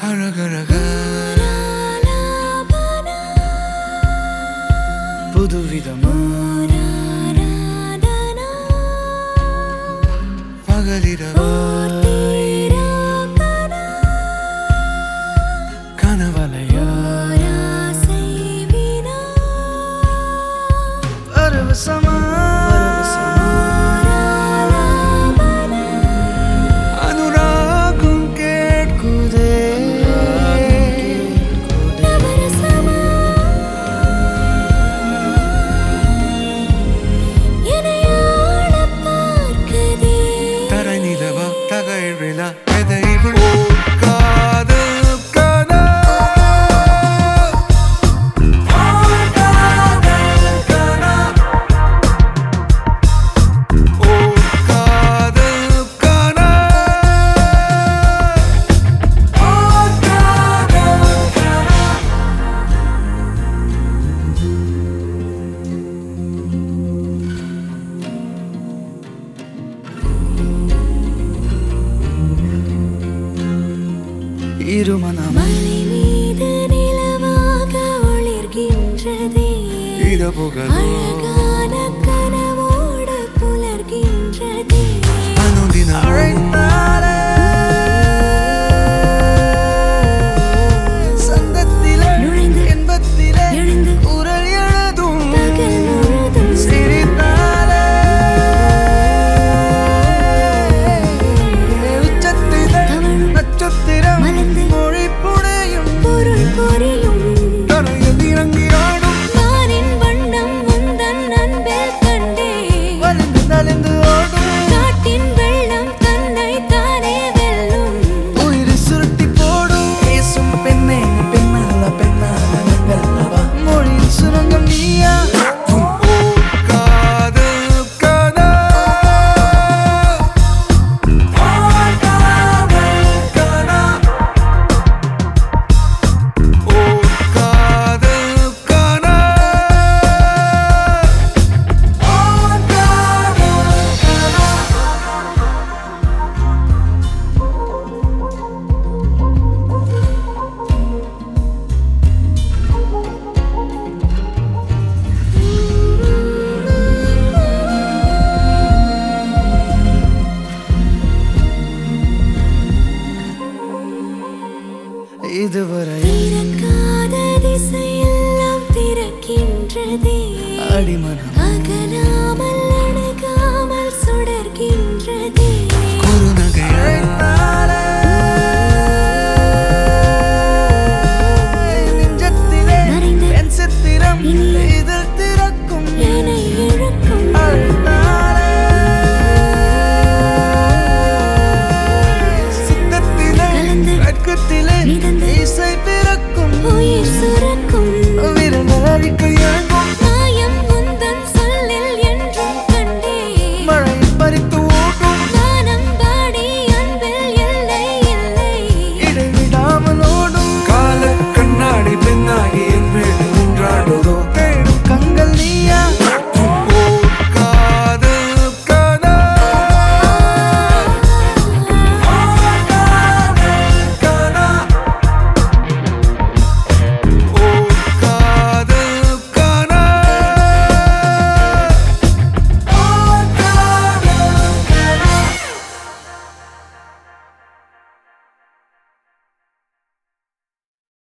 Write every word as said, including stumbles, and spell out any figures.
அழகழக புதுவிதமா பகலிரவா கனவலையா பரவசமா அனுராகம் கேட்குதே தரை நிலவா தகைழிலா எதை இருமனம் அழகான கனவோடு புலர்கின்றதே சங்கத்திலே என்பத்திலே எழுந்து குரல் எழுதும் பகல் முழுதும் சிரித்தாலே உச்சத்திலே நட்சத்திரம் மலர்ந்து மொழி புனையும் பொருள் புரியும் தரையில் இறங்கி ஆடும் நானின் வண்ணம் முந்தன் அன்பில் கண்டே வலிந்து நலிந்து ஓடும் காட்டின் வெள்ளம் தன்னை தானே வெல்லும் உயிர் சுருட்டி போடும் பேசும் பெண்ணே பெண்ணல்ல பெண்ணான வெல்லவா மொழியில் சுரங்கம் நீயா இதுவரை திறக்காத திசையெல்லாம் திறக்கின்றதே அடிமனம்